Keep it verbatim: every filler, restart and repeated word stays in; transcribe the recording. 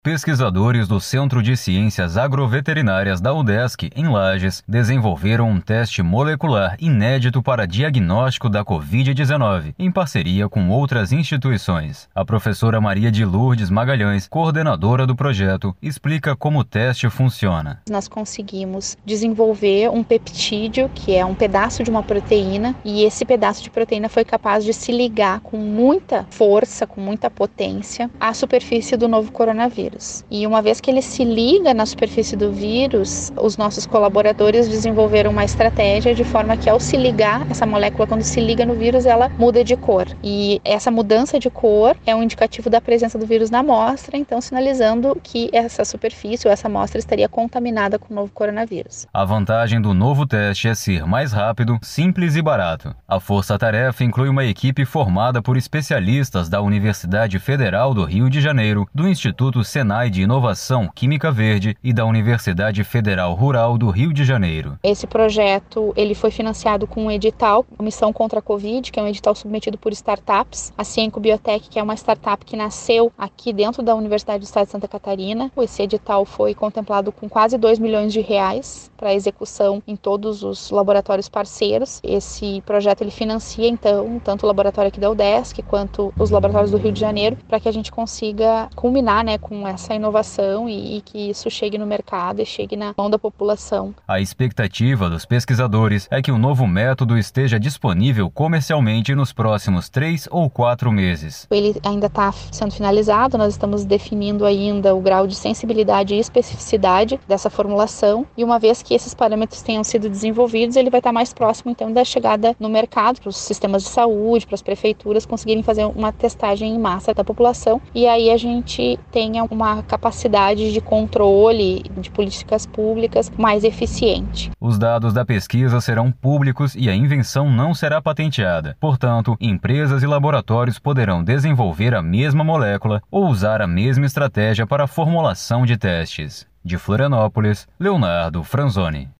Pesquisadores do Centro de Ciências Agroveterinárias da UDESC, em Lages, desenvolveram um teste molecular inédito para diagnóstico da covid dezenove, em parceria com outras instituições. A professora Maria de Lourdes Magalhães, coordenadora do projeto, explica como o teste funciona. Nós conseguimos desenvolver um peptídeo, que é um pedaço de uma proteína, e esse pedaço de proteína foi capaz de se ligar com muita força, com muita potência, à superfície do novo coronavírus. E uma vez que ele se liga na superfície do vírus, os nossos colaboradores desenvolveram uma estratégia de forma que, ao se ligar, essa molécula, quando se liga no vírus, ela muda de cor. E essa mudança de cor é um indicativo da presença do vírus na amostra, então sinalizando que essa superfície ou essa amostra estaria contaminada com o novo coronavírus. A vantagem do novo teste é ser mais rápido, simples e barato. A força-tarefa inclui uma equipe formada por especialistas da Universidade Federal do Rio de Janeiro, do Instituto Senai de Inovação Química Verde e da Universidade Federal Rural do Rio de Janeiro. Esse projeto ele foi financiado com um edital, a Missão contra a Covid, que é um edital submetido por startups. A Cienco Biotech, que é uma startup que nasceu aqui dentro da Universidade do Estado de Santa Catarina. Esse edital foi contemplado com quase dois milhões de reais para execução em todos os laboratórios parceiros. Esse projeto ele financia, então, tanto o laboratório aqui da UDESC quanto os laboratórios do Rio de Janeiro, para que a gente consiga culminar, né, com essa inovação e, e que isso chegue no mercado e chegue na mão da população. A expectativa dos pesquisadores é que o novo método esteja disponível comercialmente nos próximos três ou quatro meses. Ele ainda está sendo finalizado, nós estamos definindo ainda o grau de sensibilidade e especificidade dessa formulação, e uma vez que esses parâmetros tenham sido desenvolvidos, ele vai estar mais próximo então da chegada no mercado, para os sistemas de saúde, para as prefeituras conseguirem fazer uma testagem em massa da população, e aí a gente tenha uma capacidade de controle de políticas públicas mais eficiente. Os dados da pesquisa serão públicos e a invenção não será patenteada. Portanto, empresas e laboratórios poderão desenvolver a mesma molécula ou usar a mesma estratégia para a formulação de testes. De Florianópolis, Leonardo Franzoni.